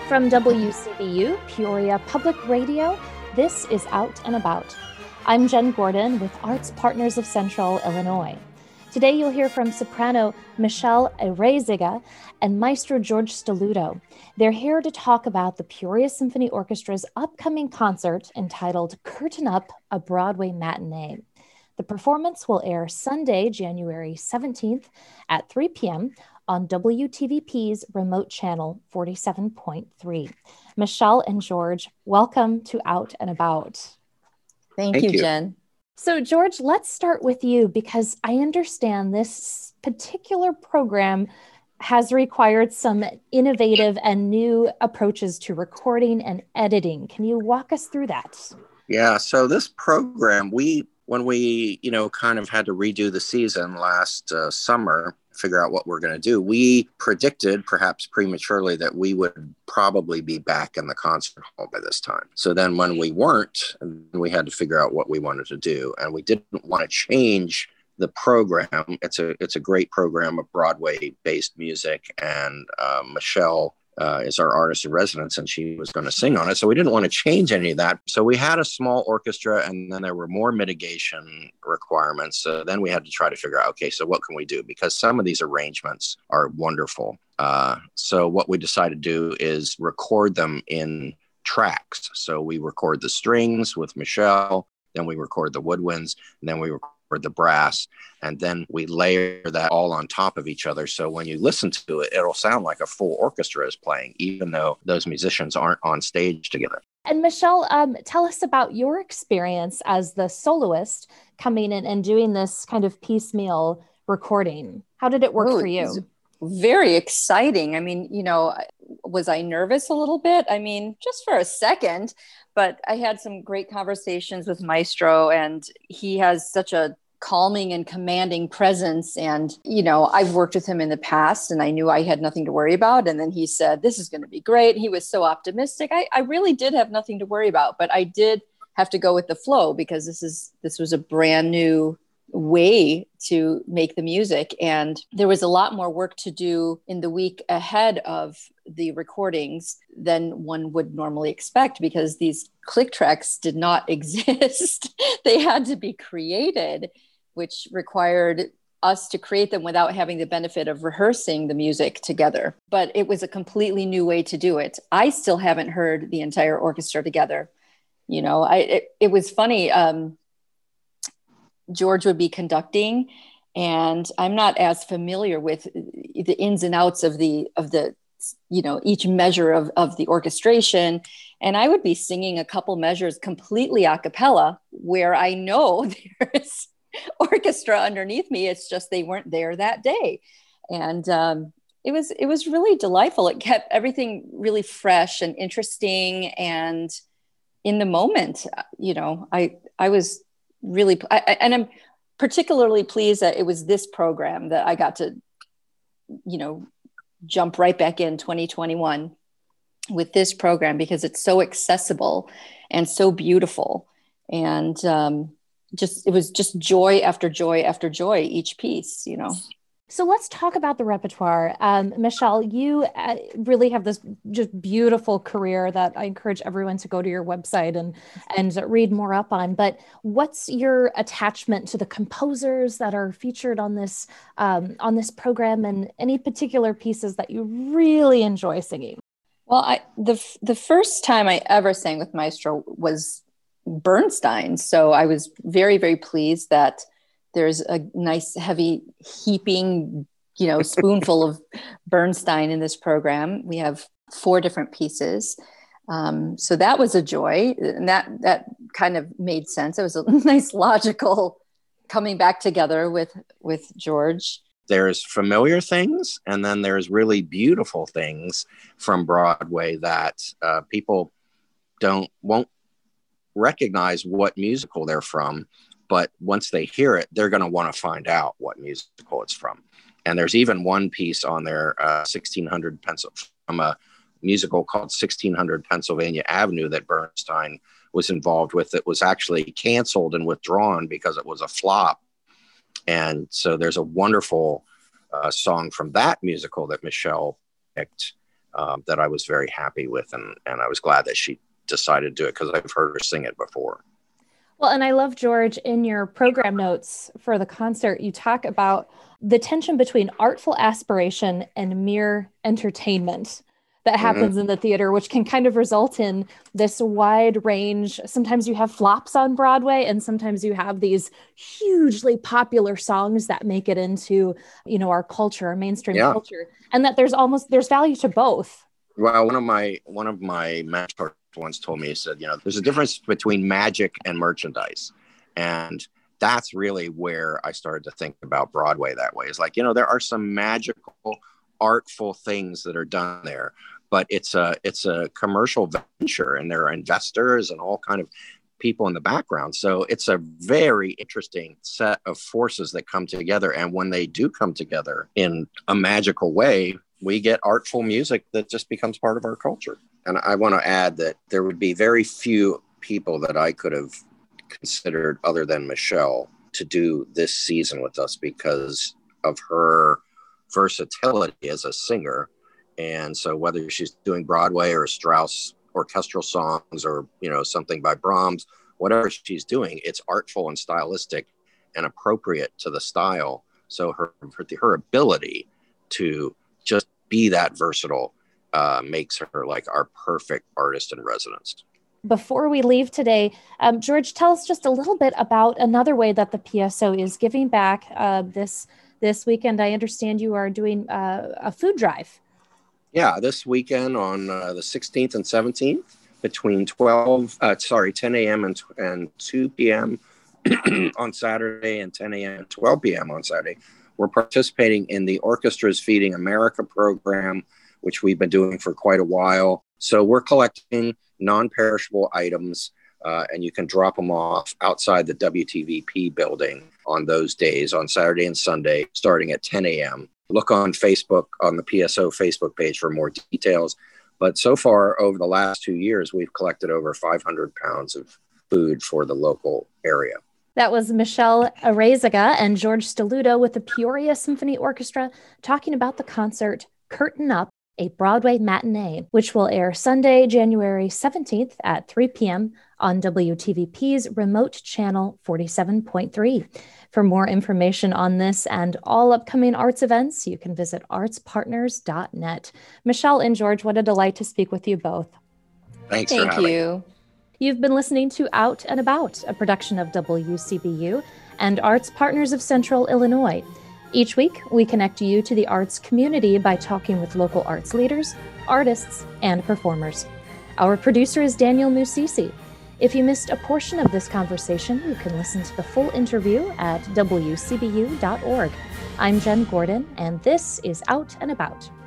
From WCBU, Peoria Public Radio, this is Out and About. I'm Jen Gordon with Arts Partners of Central Illinois. Today you'll hear from soprano Michelle Eireziga and maestro George Stelluto. They're here to talk about the Peoria Symphony Orchestra's upcoming concert entitled Curtain Up, a Broadway Matinee. The performance will air Sunday, January 17th at 3 p.m. on WTVP's remote channel 47.3. Michelle and George, welcome to Out and About. Thank you, Jen. So George, let's start with you because I understand this particular program has required some innovative and new approaches to recording and editing. Can you walk us through that? Yeah, so this program, when we kind of had to redo the season last summer, figure out what we're going to do, we predicted, perhaps prematurely, that we would probably be back in the concert hall by this time. So then when we weren't, we had to figure out what we wanted to do. And we didn't want to change the program. It's a great program of Broadway-based music. And Michelle is our artist in residence, and she was going to sing on it. So we didn't want to change any of that. So we had a small orchestra, and then there were more mitigation requirements. So then we had to try to figure out, okay, so what can we do? Because some of these arrangements are wonderful. So what we decided to do is record them in tracks. So we record the strings with Michelle, then we record the woodwinds, and then we record the brass, and then we layer that all on top of each other. So when you listen to it, it'll sound like a full orchestra is playing, even though those musicians aren't on stage together. And Michelle, tell us about your experience as the soloist coming in and doing this kind of piecemeal recording. How did it work for you? Very exciting. I mean, was I nervous a little bit? I mean, just for a second, but I had some great conversations with Maestro, and he has such a calming and commanding presence. And, I've worked with him in the past and I knew I had nothing to worry about. And then he said, this is going to be great. He was so optimistic. I really did have nothing to worry about, but I did have to go with the flow because this was a brand new way to make the music. And there was a lot more work to do in the week ahead of the recordings than one would normally expect because these click tracks did not exist. They had to be created, which required us to create them without having the benefit of rehearsing the music together. But it was a completely new way to do it. I still haven't heard the entire orchestra together. It was funny. George would be conducting, and I'm not as familiar with the ins and outs of the each measure of the orchestration. And I would be singing a couple measures completely a cappella where I know there's orchestra underneath me. It's just they weren't there that day. And it was really delightful. It kept everything really fresh and interesting. And in the moment, I was really, and I'm particularly pleased that it was this program that I got to, jump right back in 2021 with this program because it's so accessible and so beautiful. And it was just joy after joy after joy, each piece, So let's talk about the repertoire. Michelle, you really have this just beautiful career that I encourage everyone to go to your website and read more up on. But what's your attachment to the composers that are featured on this program, and any particular pieces that you really enjoy singing? Well, the first time I ever sang with Maestro was Bernstein. So I was very, very pleased that there's a nice, heavy, heaping, spoonful of Bernstein in this program. We have 4 different pieces. So that was a joy. And that kind of made sense. It was a nice, logical coming back together with George. There's familiar things, and then there's really beautiful things from Broadway that people won't recognize what musical they're from. But once they hear it, they're going to want to find out what musical it's from. And there's even one piece on there, 1600 from a musical called 1600 Pennsylvania Avenue that Bernstein was involved with. That was actually canceled and withdrawn because it was a flop. And so there's a wonderful song from that musical that Michelle picked that I was very happy with. And I was glad that she decided to do it because I've heard her sing it before. Well, and I love, George, in your program notes for the concert, you talk about the tension between artful aspiration and mere entertainment that happens in the theater, which can kind of result in this wide range. Sometimes you have flops on Broadway, and sometimes you have these hugely popular songs that make it into, our culture, our mainstream culture, and that there's value to both. Well, one of my mentors once told me, he said, there's a difference between magic and merchandise. And that's really where I started to think about Broadway that way. It's like, there are some magical, artful things that are done there, but it's a commercial venture, and there are investors and all kind of people in the background. So it's a very interesting set of forces that come together. And when they do come together in a magical way, we get artful music that just becomes part of our culture. And I want to add that there would be very few people that I could have considered other than Michelle to do this season with us because of her versatility as a singer. And so whether she's doing Broadway or Strauss orchestral songs or, something by Brahms, whatever she's doing, it's artful and stylistic and appropriate to the style. So her ability to just be that versatile makes her like our perfect artist in residence. Before we leave today, George, tell us just a little bit about another way that the PSO is giving back this weekend. I understand you are doing a food drive. Yeah, this weekend on the 16th and 17th between 10 a.m. and 2 p.m. on Saturday and 10 a.m. and 12 p.m. on Saturday. We're participating in the Orchestra's Feeding America program, which we've been doing for quite a while. So we're collecting non-perishable items, and you can drop them off outside the WTVP building on those days, on Saturday and Sunday, starting at 10 a.m. Look on Facebook, on the PSO Facebook page for more details. But so far, over the last 2 years, we've collected over 500 pounds of food for the local area. That was Michelle Arezaga and George Stelluto with the Peoria Symphony Orchestra talking about the concert Curtain Up, a Broadway matinee, which will air Sunday, January 17th at 3 p.m. on WTVP's remote channel 47.3. For more information on this and all upcoming arts events, you can visit artspartners.net. Michelle and George, what a delight to speak with you both. Thanks for having me. You've been listening to Out and About, a production of WCBU and Arts Partners of Central Illinois. Each week, we connect you to the arts community by talking with local arts leaders, artists, and performers. Our producer is Daniel Musisi. If you missed a portion of this conversation, you can listen to the full interview at wcbu.org. I'm Jen Gordon, and this is Out and About.